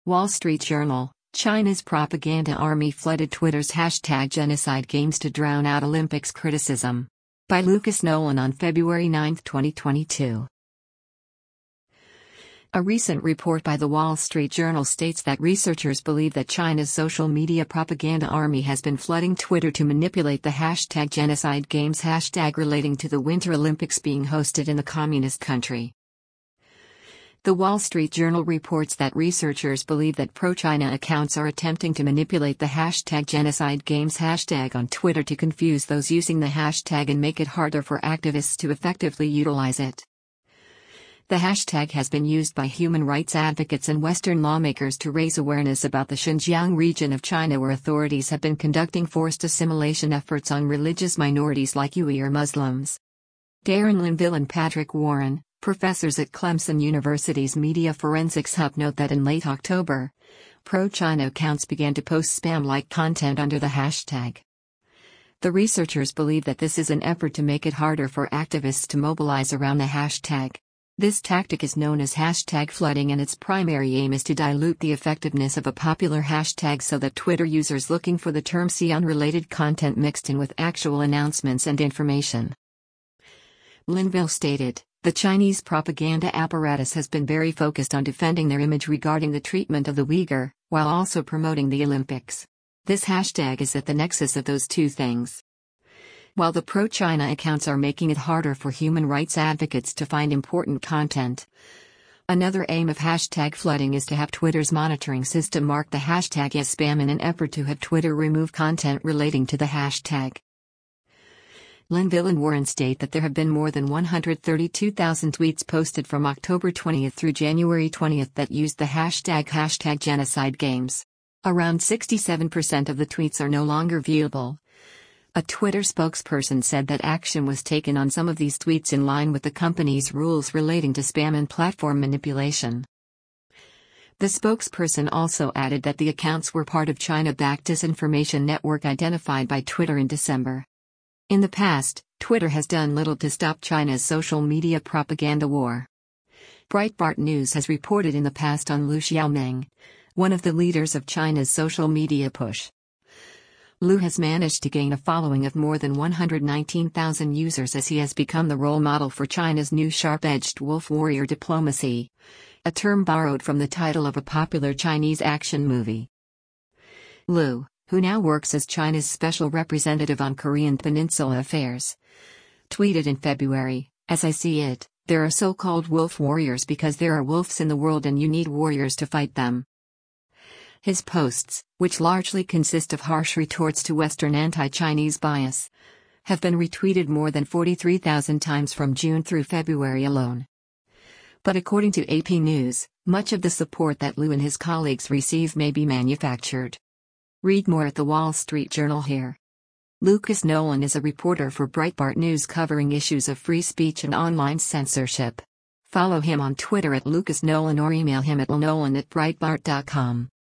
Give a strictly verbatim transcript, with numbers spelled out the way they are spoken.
Wall Street Journal: China's propaganda army flooded Twitter's hashtag genocide games to drown out Olympics criticism. By Lucas Nolan on February ninth, twenty twenty-two. A recent report by the Wall Street Journal states that researchers believe that China's social media propaganda army has been flooding Twitter to manipulate the hashtag genocide games hashtag relating to the Winter Olympics being hosted in the communist country. The Wall Street Journal reports that researchers believe that pro-China accounts are attempting to manipulate the hashtag genocide games hashtag on Twitter to confuse those using the hashtag and make it harder for activists to effectively utilize it. The hashtag has been used by human rights advocates and Western lawmakers to raise awareness about the Xinjiang region of China, where authorities have been conducting forced assimilation efforts on religious minorities like Uyghur Muslims. Darren Linville and Patrick Warren, professors at Clemson University's Media Forensics Hub, note that in late October, pro-China accounts began to post spam-like content under the hashtag. The researchers believe that this is an effort to make it harder for activists to mobilize around the hashtag. This tactic is known as hashtag flooding, and its primary aim is to dilute the effectiveness of a popular hashtag so that Twitter users looking for the term see unrelated content mixed in with actual announcements and information. Linville stated, "The Chinese propaganda apparatus has been very focused on defending their image regarding the treatment of the Uyghur, while also promoting the Olympics. This hashtag is at the nexus of those two things." While the pro-China accounts are making it harder for human rights advocates to find important content, another aim of hashtag flooding is to have Twitter's monitoring system mark the hashtag as spam in an effort to have Twitter remove content relating to the hashtag. Linville and Warren state that there have been more than one hundred thirty-two thousand tweets posted from October twentieth through January twentieth that used the hashtag hashtag genocide games. Around sixty-seven percent of the tweets are no longer viewable. A Twitter spokesperson said that action was taken on some of these tweets in line with the company's rules relating to spam and platform manipulation. The spokesperson also added that the accounts were part of China-backed disinformation network identified by Twitter in December. In the past, Twitter has done little to stop China's social media propaganda war. Breitbart News has reported in the past on Liu Xiaomeng, one of the leaders of China's social media push. Liu has managed to gain a following of more than one hundred nineteen thousand users as he has become the role model for China's new sharp-edged wolf warrior diplomacy, a term borrowed from the title of a popular Chinese action movie. Liu, who now works as China's special representative on Korean Peninsula affairs, tweeted in February, "As I see it, there are so-called wolf warriors because there are wolves in the world and you need warriors to fight them." His posts, which largely consist of harsh retorts to Western anti-Chinese bias, have been retweeted more than forty-three thousand times from June through February alone. But according to A P News, much of the support that Liu and his colleagues receive may be manufactured. Read more at the Wall Street Journal here. Lucas Nolan is a reporter for Breitbart News covering issues of free speech and online censorship. Follow him on Twitter at Lucas Nolan or email him at nolan at breitbart dot com.